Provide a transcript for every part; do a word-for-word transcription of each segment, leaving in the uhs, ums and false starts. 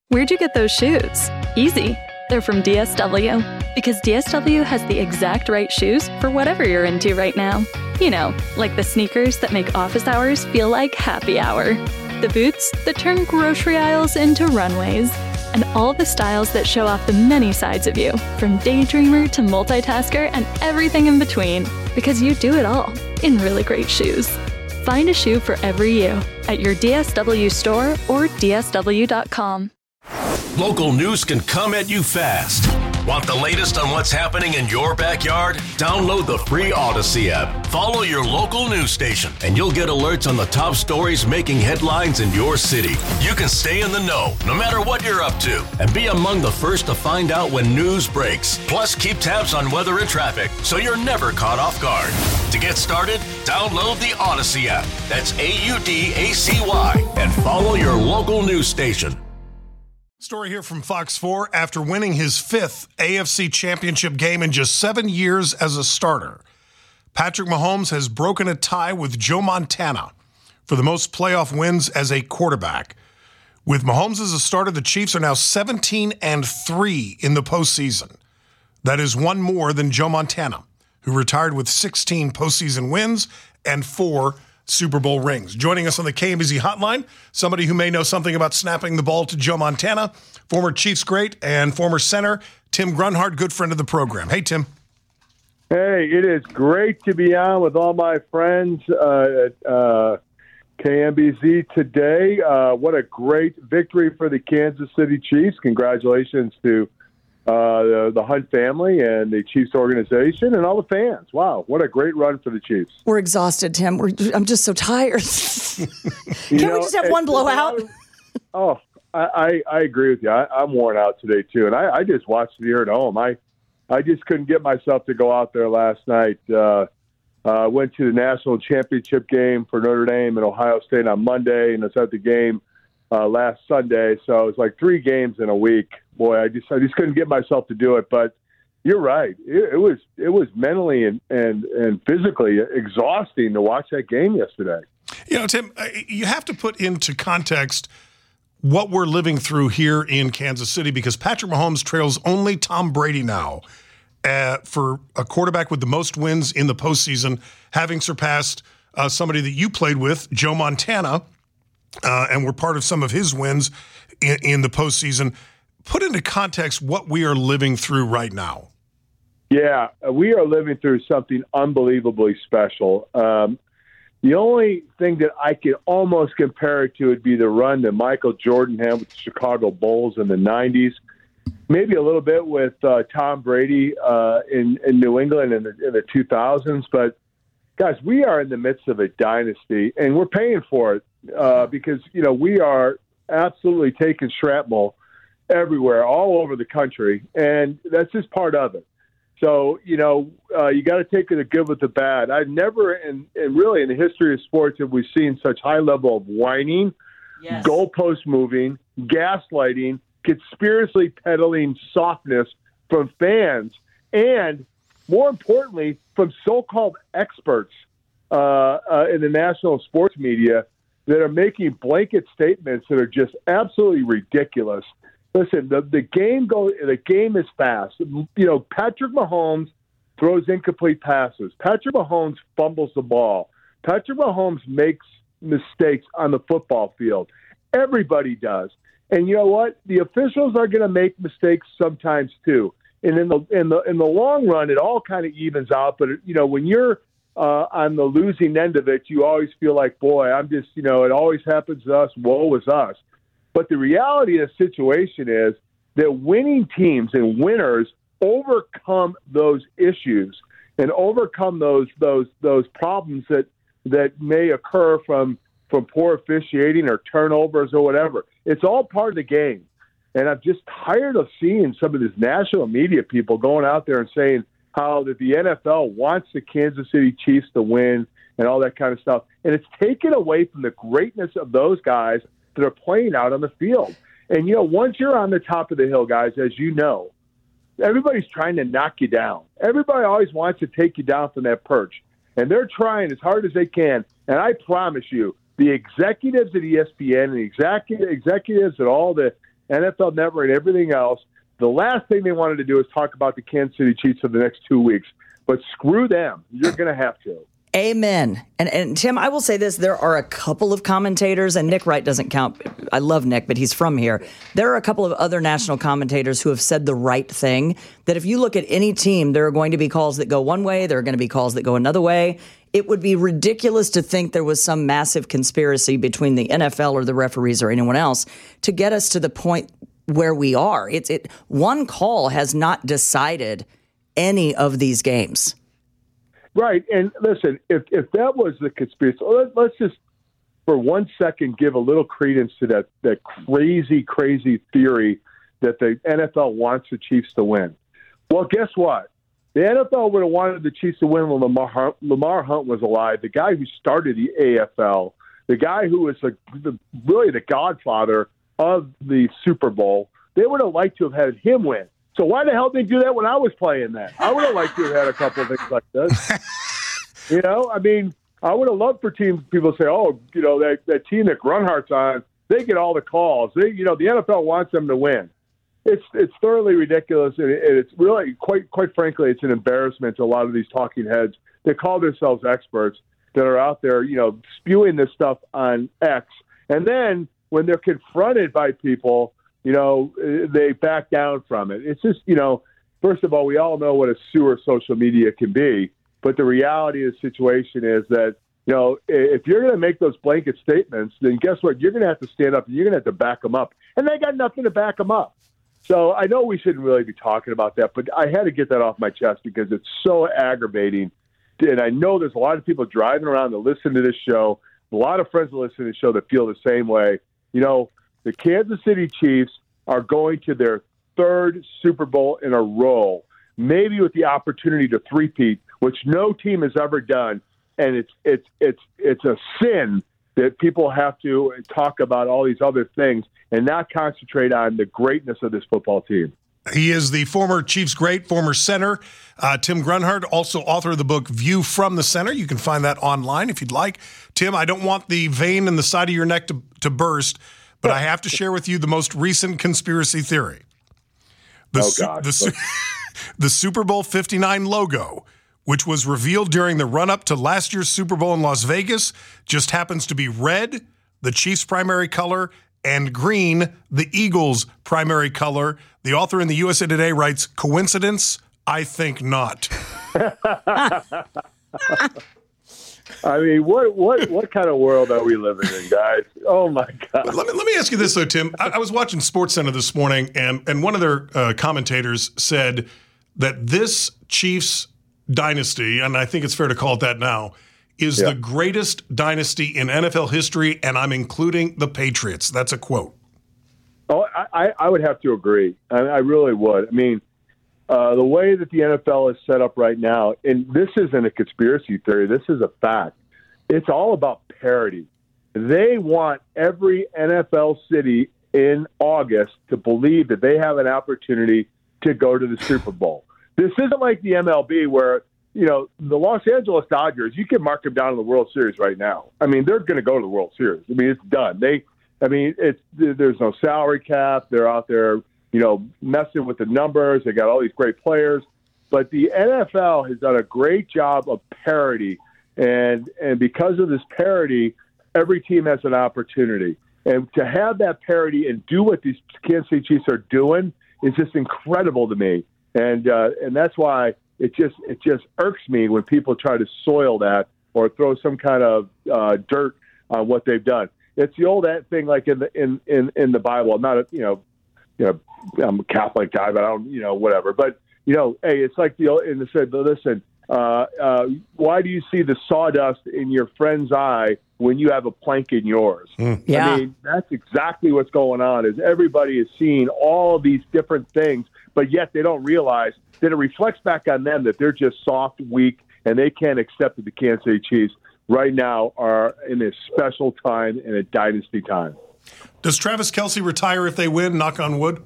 Where'd you get those shoes? Easy. They're from D S W. Because D S W has the exact right shoes for whatever you're into right now. You know, like the sneakers that make office hours feel like happy hour. The boots that turn grocery aisles into runways. And all the styles that show off the many sides of you, from daydreamer to multitasker and everything in between. Because you do it all in really great shoes. Find a shoe for every you at your D S W store or D S W dot com. Local news can come at you fast. Want the latest on what's happening in your backyard? Download the free Odyssey app. Follow your local news station, and you'll get alerts on the top stories making headlines in your city. You can stay in the know, no matter what you're up to, and be among the first to find out when news breaks. Plus, keep tabs on weather and traffic, so you're never caught off guard. To get started, download the Odyssey app. That's A U D A C Y, and follow your local news station. Story here from Fox four. After winning his fifth A F C Championship game in just seven years as a starter, Patrick Mahomes has broken a tie with Joe Montana for the most playoff wins as a quarterback. With Mahomes as a starter, the Chiefs are now seventeen and three in the postseason. That is one more than Joe Montana, who retired with sixteen postseason wins and four Super Bowl rings. Joining us on the K M B Z hotline, somebody who may know something about snapping the ball to Joe Montana, former Chiefs great and former center, Tim Grunhard, good friend of the program. Hey, Tim. Hey, it is great to be on with all my friends uh, at uh, K M B Z today. Uh, what a great victory for the Kansas City Chiefs. Congratulations to Uh, the, the Hunt family and the Chiefs organization and all the fans. Wow, what a great run for the Chiefs. We're exhausted, Tim. We're, I'm just so tired. Can't know, we just have one blowout? Oh, I, I, I agree with you. I, I'm worn out today, too. And I, I just watched it here at home. I, I just couldn't get myself to go out there last night. Uh, uh, went to the national championship game for Notre Dame and Ohio State on Monday, and I was at the game uh, last Sunday. So it was like three games in a week. Boy, I just I just couldn't get myself to do it. But you're right. It, it was it was mentally and, and, and physically exhausting to watch that game yesterday. You know, Tim, you have to put into context what we're living through here in Kansas City, because Patrick Mahomes trails only Tom Brady now uh, for a quarterback with the most wins in the postseason, having surpassed uh, somebody that you played with, Joe Montana, uh, and were part of some of his wins in, in the postseason. Put into context what we are living through right now. Yeah, we are living through something unbelievably special. Um, the only thing that I could almost compare it to would be the run that Michael Jordan had with the Chicago Bulls in the nineties. Maybe a little bit with uh, Tom Brady uh, in, in New England in the, in the two thousands. But, guys, we are in the midst of a dynasty, and we're paying for it uh, because, you know, we are absolutely taking shrapnel everywhere, all over the country, and that's just part of it. So, you know, uh, you got to take the good with the bad. I've never, in, in really in the history of sports, have we seen such high level of whining, yes, goalpost moving, gaslighting, conspiracy peddling softness from fans, and more importantly, from so-called experts uh, uh, in the national sports media that are making blanket statements that are just absolutely ridiculous. Listen, the, the game go the game is fast. You know, Patrick Mahomes throws incomplete passes. Patrick Mahomes fumbles the ball. Patrick Mahomes makes mistakes on the football field. Everybody does. And you know what? The officials are going to make mistakes sometimes too. And in the in the in the long run, it all kind of evens out. But you know, when you're uh, on the losing end of it, you always feel like, boy, I'm just, you know, it always happens to us. Woe is us. But the reality of the situation is that winning teams and winners overcome those issues and overcome those those those problems that that may occur from from poor officiating or turnovers or whatever. It's all part of the game. And I'm just tired of seeing some of these national media people going out there and saying how that the N F L wants the Kansas City Chiefs to win and all that kind of stuff. And it's taken away from the greatness of those guys that are playing out on the field. And, you know, once you're on the top of the hill, guys, as you know, everybody's trying to knock you down. Everybody always wants to take you down from that perch. And they're trying as hard as they can. And I promise you, the executives at E S P N and the execu- executives at all the N F L Network, and everything else. The last thing they wanted to do is talk about the Kansas City Chiefs for the next two weeks. But screw them. You're going to have to. Amen. And and Tim, I will say this. There are a couple of commentators, and Nick Wright doesn't count. I love Nick, but he's from here. There are a couple of other national commentators who have said the right thing, that if you look at any team, there are going to be calls that go one way. There are going to be calls that go another way. It would be ridiculous to think there was some massive conspiracy between the N F L or the referees or anyone else to get us to the point where we are. It's it. One call has not decided any of these games. Right. And listen, if, if that was the conspiracy, let, let's just for one second give a little credence to that, that crazy, crazy theory that the N F L wants the Chiefs to win. Well, guess what? The N F L would have wanted the Chiefs to win when Lamar, Lamar Hunt was alive, the guy who started the A F L, the guy who was the, the, really the godfather of the Super Bowl. They would have liked to have had him win. So why the hell did they do that when I was playing that? I would have liked to have had a couple of things like this. You know, I mean, I would have loved for teams, people to say, oh, you know, that, that team that Grunhardt's on, they get all the calls. They, you know, the N F L wants them to win. It's it's thoroughly ridiculous, and it, it's really, quite quite frankly, it's an embarrassment to a lot of these talking heads that call themselves experts that are out there, you know, spewing this stuff on X. And then when they're confronted by people, you know, they back down from it. It's just, you know, first of all, we all know what a sewer social media can be. But the reality of the situation is that, you know, if you're going to make those blanket statements, then guess what? You're going to have to stand up and you're going to have to back them up. And they got nothing to back them up. So I know we shouldn't really be talking about that, but I had to get that off my chest because it's so aggravating. And I know there's a lot of people driving around that listen to this show, a lot of friends that listen to the show that feel the same way. You know, the Kansas City Chiefs are going to their third Super Bowl in a row, maybe with the opportunity to three-peat, which no team has ever done. And it's it's it's it's a sin that people have to talk about all these other things and not concentrate on the greatness of this football team. He is the former Chiefs great, former center, uh, Tim Grunhardt, also author of the book View from the Center. You can find that online if you'd like. Tim, I don't want the vein in the side of your neck to, to burst, but I have to share with you the most recent conspiracy theory. The, oh, su- God. the, su- the Super Bowl fifty-nine logo, which was revealed during the run-up to last year's Super Bowl in Las Vegas, just happens to be red, the Chiefs' primary color, and green, the Eagles' primary color. The author in the U S A Today writes, coincidence? I think not. I mean, what what what kind of world are we living in, guys? Oh, my God. Let me, let me ask you this, though, Tim. I, I was watching SportsCenter this morning, and, and one of their uh, commentators said that this Chiefs dynasty, and I think it's fair to call it that now, is yeah. the greatest dynasty in N F L history, and I'm including the Patriots. That's a quote. Oh, I, I would have to agree. I, I really would. I mean, uh, the way that the N F L is set up right now, and this isn't a conspiracy theory, this is a fact. It's all about parity. They want every N F L city in August to believe that they have an opportunity to go to the Super Bowl. This isn't like the M L B where, you know, the Los Angeles Dodgers, you can mark them down in the World Series right now. I mean, they're going to go to the World Series. I mean, it's done. They, I mean, it's there's no salary cap. They're out there, you know, messing with the numbers. They got all these great players. But the N F L has done a great job of parity. And and because of this parity, every team has an opportunity. And to have that parity and do what these Kansas City Chiefs are doing is just incredible to me. And uh, and that's why it just it just irks me when people try to soil that or throw some kind of uh, dirt on what they've done. It's the old thing, like in the in, in, in the Bible. I'm not a you know you know I'm a Catholic guy, but I don't you know whatever. But you know, hey, it's like the old in the said. Listen, uh, uh, why do you see the sawdust in your friend's eye when you have a plank in yours? Mm. Yeah. I mean, that's exactly what's going on. Is everybody is seeing all of these different things, but yet they don't realize that it reflects back on them that they're just soft, weak, and they can't accept that the Kansas City Chiefs right now are in a special time, in a dynasty time. Does Travis Kelce retire if they win, knock on wood?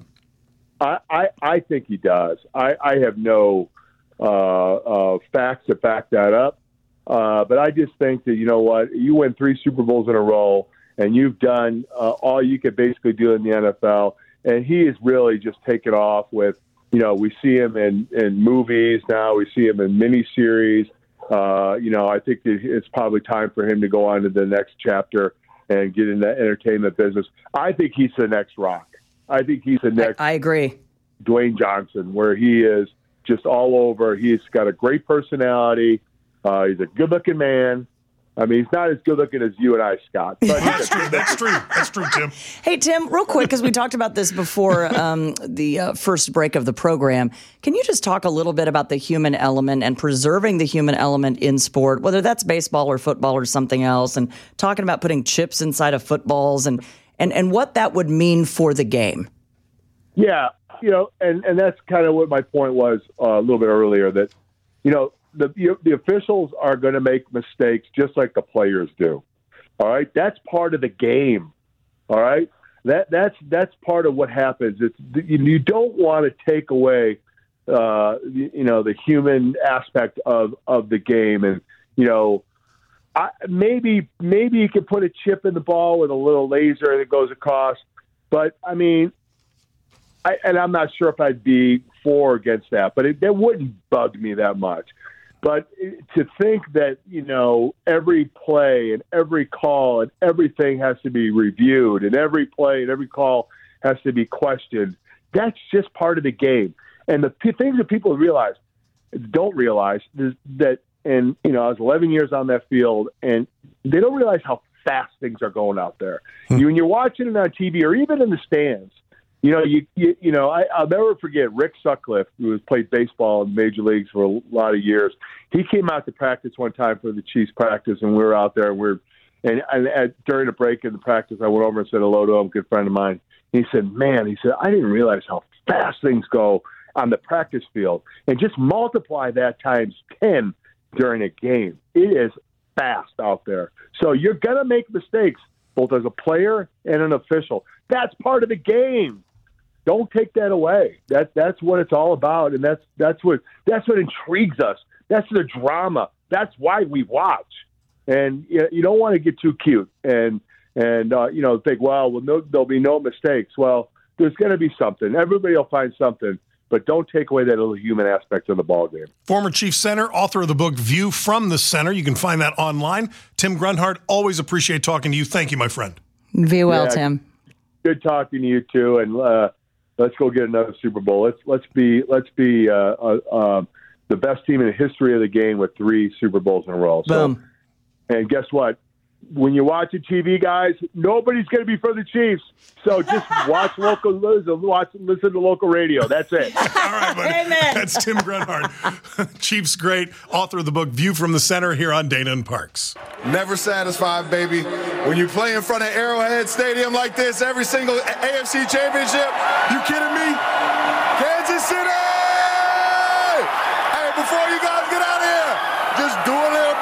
I, I, I think he does. I, I have no uh, uh, facts to back that up. Uh, but I just think that, you know what, you win three Super Bowls in a row, and you've done uh, all you could basically do in the N F L. and he is really just taken off with, you know, we see him in, in movies now. We see him in miniseries. Uh, you know, I think it's probably time for him to go on to the next chapter and get in the entertainment business. I think he's the next Rock. I think he's the next I, I agree. Dwayne Johnson, where he is just all over. He's got a great personality. Uh, he's a good-looking man. I mean, he's not as good-looking as you and I, Scott. But That's true. That's true. That's true, Tim. Hey, Tim, real quick, because we talked about this before um, the uh, first break of the program. Can you just talk a little bit about the human element and preserving the human element in sport, whether that's baseball or football or something else, and talking about putting chips inside of footballs and, and, and what that would mean for the game? Yeah, you know, and, and that's kind of what my point was uh, a little bit earlier, that, you know, the the officials are going to make mistakes just like the players do. All right, that's part of the game. All right, that that's that's part of what happens. It's you don't want to take away, uh, you know, the human aspect of, of the game, and you know, I, maybe maybe you can put a chip in the ball with a little laser that goes across, but I mean, I, and I'm not sure if I'd be for or against that, but it, that wouldn't bug me that much. But to think that, you know, every play and every call and everything has to be reviewed and every play and every call has to be questioned, that's just part of the game. And the p- things that people realize, don't realize is that, and, you know, I was eleven years on that field, and they don't realize how fast things are going out there. Hmm. You, when you're watching it on T V or even in the stands, You know, you you, you know, I, I'll never forget Rick Sutcliffe, who has played baseball in major leagues for a lot of years. He came out to practice one time for the Chiefs practice, and we were out there, and we we're and, and, and during the break in the practice, I went over and said hello to him, a good friend of mine. He said, "Man," he said, "I didn't realize how fast things go on the practice field, and just multiply that times ten during a game. It is fast out there. So you're gonna make mistakes, both as a player and an official. That's part of the game." Don't take that away. That that's what it's all about, and that's that's what that's what intrigues us. That's the drama. That's why we watch. And you, you don't want to get too cute and and uh, you know think, well, well, no, there'll be no mistakes. Well, there's going to be something. Everybody will find something, but don't take away that little human aspect of the ball game. Former Chief Center, author of the book View from the Center. You can find that online. Tim Grunhard, always appreciate talking to you. Thank you, my friend. Be well, yeah, Tim. Good talking to you too, and. Uh, Let's go get another Super Bowl. Let's let's be let's be uh, uh, uh, the best team in the history of the game with three Super Bowls in a row. So, Boom. And guess what? When you're watching T V, guys, nobody's going to be for the Chiefs. So just watch local, watch, listen to local radio. That's it. All right, buddy. Amen. That's Tim Grunhard, Chiefs great, author of the book View from the Center here on Dana and Parks. Never satisfied, baby. When you play in front of Arrowhead Stadium like this, every single A F C championship, you kidding me? Kansas City! Hey, before you guys get out of here, just do a little